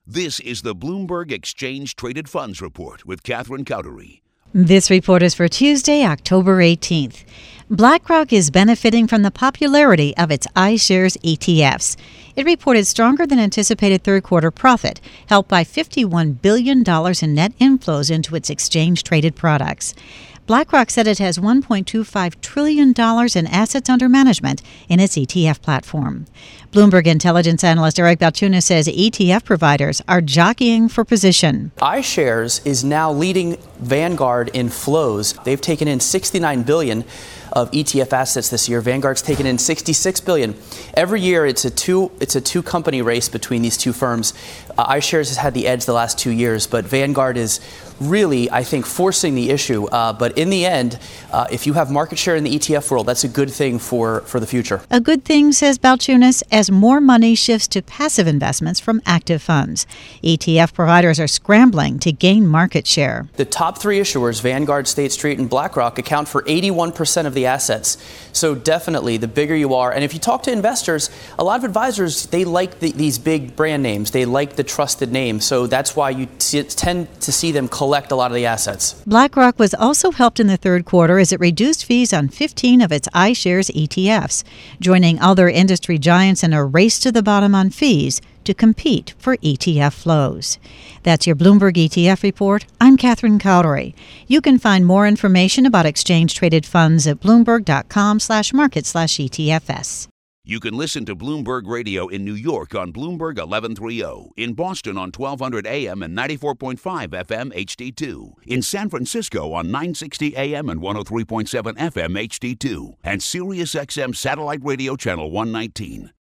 This is the Bloomberg Exchange Traded Funds Report with Catherine Cowdery. This report is for Tuesday, October 18th. BlackRock is benefiting from the popularity of its iShares ETFs. It reported stronger than anticipated third-quarter profit, helped by $51 billion in net inflows into its exchange-traded products. BlackRock said it has $1.25 trillion in assets under management in its ETF platform. Bloomberg intelligence analyst Eric Balchunas says ETF providers are jockeying for position. iShares is now leading Vanguard in flows. They've taken in $69 billion of ETF assets this year. Vanguard's taken in $66 billion. Every year, it's a two-company race between these two firms. iShares has had the edge the last 2 years, but Vanguard is really, I think, forcing the issue. But in the end, if you have market share in the ETF world, that's a good thing for the future. A good thing, says Balchunas, as more money shifts to passive investments from active funds. ETF providers are scrambling to gain market share. The top three issuers, Vanguard, State Street, and BlackRock, account for 81% of the assets. So definitely, the bigger you are, and if you talk to investors, a lot of advisors, they like these big brand names. They like the trusted names. So that's why you tend to see them collect a lot of the assets. BlackRock was also helped in the third quarter as it reduced fees on 15 of its iShares ETFs, joining other industry giants in a race to the bottom on fees to compete for ETF flows. That's your Bloomberg ETF report. I'm Catherine Cowdery. You can find more information about exchange-traded funds at bloomberg.com/market/ETFs. You can listen to Bloomberg Radio in New York on Bloomberg 1130, in Boston on 1200 AM and 94.5 FM HD2, in San Francisco on 960 AM and 103.7 FM HD2, and SiriusXM Satellite Radio Channel 119.